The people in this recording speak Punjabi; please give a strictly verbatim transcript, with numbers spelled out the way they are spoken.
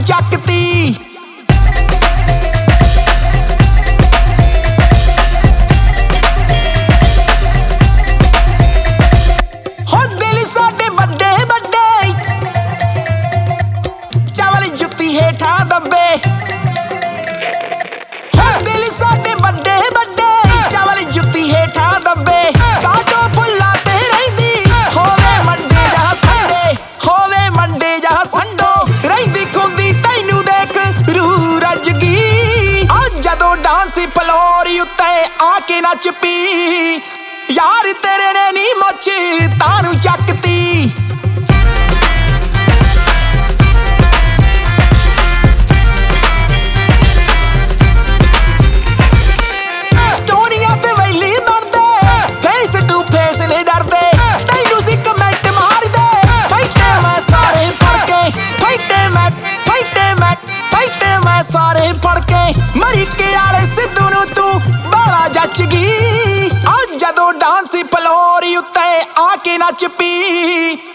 ਚੱਕਤੀ। ਹੋ ਦਿਲ ਸਾਡੇ ਵੱਡੇ ਵੱਡੇ ਚਾਵਲ ਜੁੱਤੀ ਹੇਠਾਂ ਦੱਬੇ। ਹੋ ਦਿਲ ਸਾਡੇ ਵੱਡੇ ਵੱਡੇ ਚਾਵਲ ਜੁੱਤੀ ਹੇਠਾਂ ਦੱਬੇ। ਕਾਟੋ ਫੁੱਲਾਂ ਤੇ ਰਹਿੰਦੀ ਹੋਵੇ ਮੰਡੇ ਜਾਂ ਸੰਡੇ, ਹੋਵੇ ਮੰਡੇ ਜਾਂ ਸੰਡੋ ਰਹਿੰਦੀ ਖੁੰਦੀ ਤੈਨੂੰ ਦੇਖ ਰੂਹ ਰੱਜ ਗਈ। ਆ ਜਦੋਂ ਡਾਂਸ ਫਲੋਰ ਉੱਤੇ ਆ ਕੇ ਨੱਚ ਪੀ ਯਾਰ ਤੇਰੇ ਨੇ ਨੀ ਮੁੱਛ ਤਾਨੂੰ ਚੱਕਤੀ। ਸਟੋਰੀਆਂ ਤੇ ਵੈਲੀ ਬਣਦੇ ਫੇਸ ਟੂ ਫੇਸ ਨੇ ਡਰਦੇ ਤੈਨੂੰ ਸੀ ਕਮੈਂਟ ਮਾਰਦੇ। ਫੈਟੇ ਮੈਂ ਸਾਰੇ ਫੜ ਕੇ ਫੈਟੇ ਮੈਂ ਫੈਟੇ ਮੈਂ ਫੈਟੇ ਮੈਂ ਸਾਰੇ ਫੜ ਕੇ ਅਮਰੀਕੇ ਵਾਲੇ ਸਿੱਧੂ ਨੂੰ ਤੂੰ ਬਾਲਾ ਜੱਚ ਗਈ। ਆ ਜਦੋਂ ਡਾਂਸ ਫਲੋਰ ਉੱਤੇ ਆ ਕੇ ਨੱਚ ਪੀ